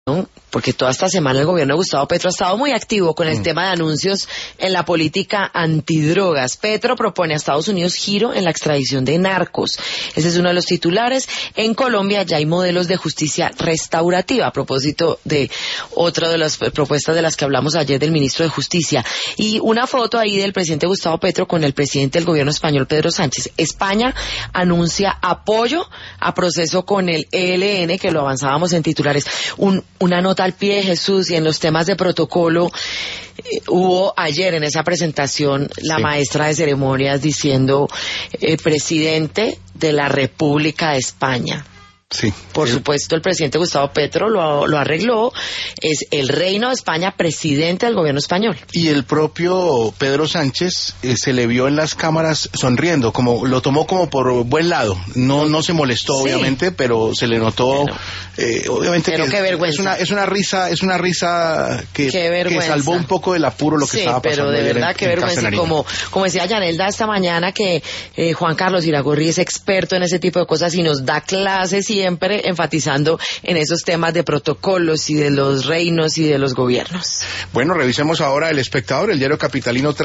Porque toda esta semana el gobierno de Gustavo Petro ha estado muy activo con el tema de anuncios en la política antidrogas. Petro propone a Estados Unidos giro en la extradición de narcos. Ese es uno de los titulares. En Colombia ya hay modelos de justicia restaurativa, a propósito de otra de las propuestas de las que hablamos ayer del ministro de Justicia. Y una foto ahí del presidente Gustavo Petro con el presidente del gobierno español, Pedro Sánchez. España anuncia apoyo a proceso con el ELN, que lo avanzábamos en titulares. Una nota al pie, Jesús, y en los temas de protocolo hubo ayer en esa presentación la maestra de ceremonias diciendo presidente de la República de España. Sí. Por supuesto, el presidente Gustavo Petro lo arregló, es el Reino de España, presidente del gobierno español. Y el propio Pedro Sánchez se le vio en las cámaras sonriendo, como lo tomó como por buen lado. No se molestó, obviamente, pero se le notó, obviamente, pero que qué vergüenza. es una risa que salvó un poco del apuro lo que estaba pasando. Pero de verdad, qué vergüenza. Como decía Yanelda esta mañana, que Juan Carlos Iragorri es experto en ese tipo de cosas y nos da clases siempre enfatizando en esos temas de protocolos y de los reinos y de los gobiernos. Bueno, revisemos ahora El Espectador, el diario capitalino.